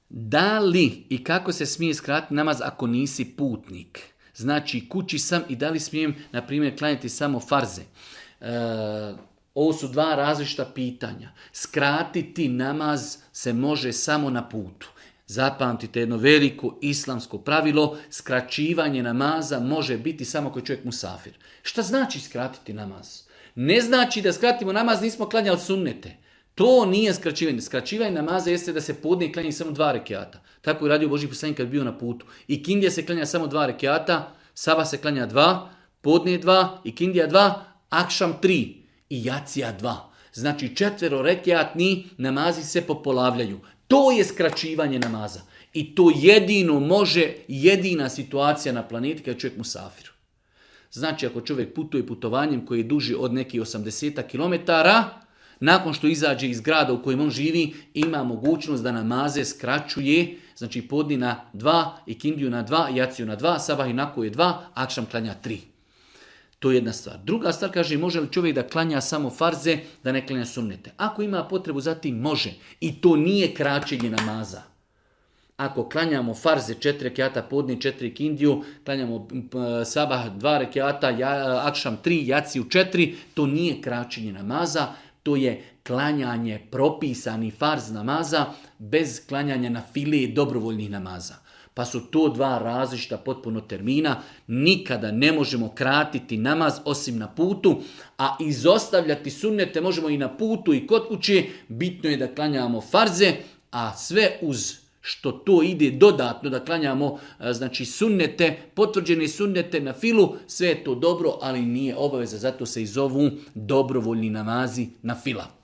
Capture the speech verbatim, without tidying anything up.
Da li i kako se smije skratiti namaz ako nisi putnik? Znači, kući sam i da li smijem, na primjer, klanjati samo farze? E, ovo su dva različita pitanja. Skratiti namaz se može samo na putu. Zapamtite jedno veliko islamsko pravilo, skraćivanje namaza može biti samo ako je čovjek musafir. Šta znači skratiti namaz? Ne znači da skratimo namaz, nismo klanjali sunnete. To nije skraćivanje. Skraćivanje namaza jeste da se podne i klanja samo dva rekiata. Tako je radio Božji poslanik kad bio na putu. I kindija se klanja samo dva rekiata, sabah se klanja dva, podne dva, i kindija dva, akšam tri i jacija dva. Znači četvero rekiatni namazi se popolavljaju. To je skraćivanje namaza. I to jedino može, jedina situacija na planeti kad je čovjek musafir. Znači ako čovjek putuje putovanjem koji je duži od nekih osamdeset kilometara, nakon što izađe iz grada u kojem on živi, ima mogućnost da namaze skraćuje, znači podni na dva, ikindiju na dva, jaciju na dva, sabah i nakon je dva, akšam klanja tri. To je jedna stvar. Druga stvar kaže, može li čovjek da klanja samo farze, da ne klanja sunnete? Ako ima potrebu za tim, može. I to nije kraćenje namaza. Ako klanjamo farze četiri rekiata, podne četiri kindiju, klanjamo sabah dva rekiata, ja, akšam tri, jaciju četiri, to nije kraćenje namaza, to je klanjanje propisani farz namaza bez klanjanja na file dobrovoljnih namaza. Pa su to dva različita potpuno termina. Nikada ne možemo kratiti namaz osim na putu, a izostavljati sunnete možemo i na putu i kod kuće. Bitno je da klanjamo farze, a sve uz što to ide dodatno, da klanjamo znači sunnete, potvrđene sunnete na filu, sve je to dobro, ali nije obaveza, zato se i zovu dobrovoljni namazi na fila.